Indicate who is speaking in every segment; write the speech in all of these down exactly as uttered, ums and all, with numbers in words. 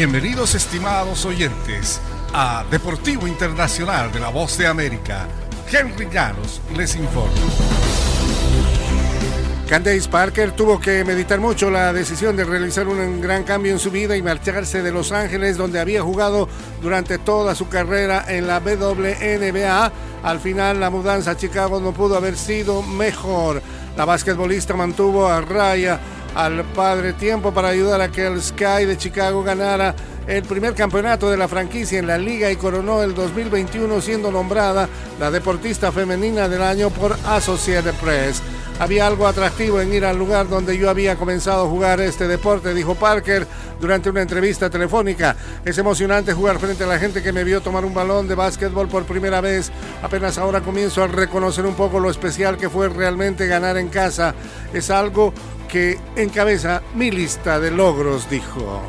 Speaker 1: Bienvenidos, estimados oyentes, a Deportivo Internacional de la Voz de América. Henry Llanos les informa.
Speaker 2: Candace Parker tuvo que meditar mucho la decisión de realizar un gran cambio en su vida y marcharse de Los Ángeles, donde había jugado durante toda su carrera en la W N B A. Al final, la mudanza a Chicago no pudo haber sido mejor. La basquetbolista mantuvo a raya al padre tiempo para ayudar a que el Sky de Chicago ganara el primer campeonato de la franquicia en la liga y coronó el dos mil veintiuno siendo nombrada la deportista femenina del año por Associated Press. Había algo atractivo en ir al lugar donde yo había comenzado a jugar este deporte, dijo Parker durante una entrevista telefónica. Es emocionante jugar frente a la gente que me vio tomar un balón de básquetbol por primera vez. Apenas ahora comienzo a reconocer un poco lo especial que fue realmente ganar en casa. Es algo que encabeza mi lista de logros, dijo.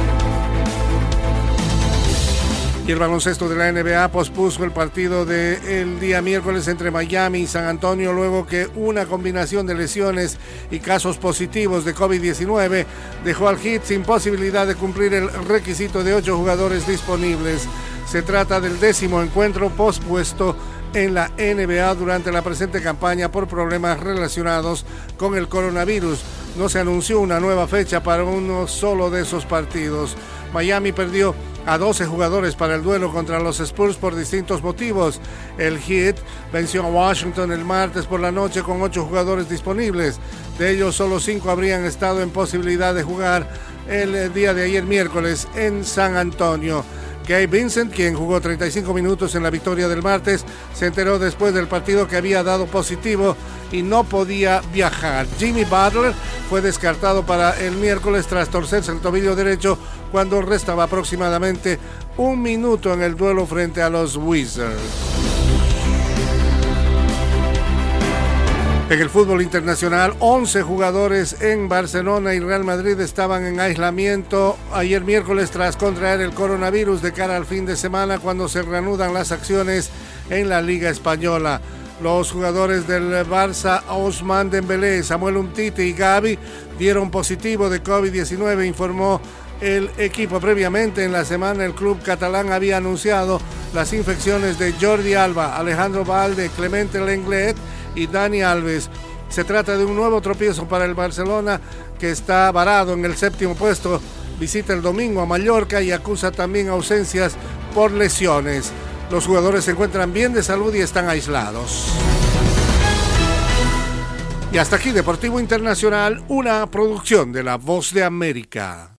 Speaker 2: Y el baloncesto de la N B A pospuso el partido del día miércoles entre Miami y San Antonio luego que una combinación de lesiones y casos positivos de COVID diecinueve dejó al Heat sin posibilidad de cumplir el requisito de ocho jugadores disponibles. Se trata del décimo encuentro pospuesto en la N B A durante la presente campaña por problemas relacionados con el coronavirus. No se anunció una nueva fecha para uno solo de esos partidos. Miami perdió a doce jugadores para el duelo contra los Spurs por distintos motivos. El Heat venció a Washington el martes por la noche con ocho jugadores disponibles. De ellos, solo cinco habrían estado en posibilidad de jugar el día de ayer miércoles en San Antonio. Gabe Vincent, quien jugó treinta y cinco minutos en la victoria del martes, se enteró después del partido que había dado positivo y no podía viajar. Jimmy Butler fue descartado para el miércoles tras torcerse el tobillo derecho cuando restaba aproximadamente un minuto en el duelo frente a los Wizards. En el fútbol internacional, once jugadores en Barcelona y Real Madrid estaban en aislamiento ayer miércoles tras contraer el coronavirus de cara al fin de semana cuando se reanudan las acciones en la Liga Española. Los jugadores del Barça, Ousmane Dembélé, Samuel Umtiti y Gavi dieron positivo de COVID diecinueve, informó el equipo. Previamente en la semana el club catalán había anunciado las infecciones de Jordi Alba, Alejandro Balde, Clemente Lenglet y Dani Alves. Se trata de un nuevo tropiezo para el Barcelona, que está varado en el séptimo puesto. Visita el domingo a Mallorca y acusa también ausencias por lesiones. Los jugadores se encuentran bien de salud y están aislados. Y hasta aquí Deportivo Internacional, una producción de La Voz de América.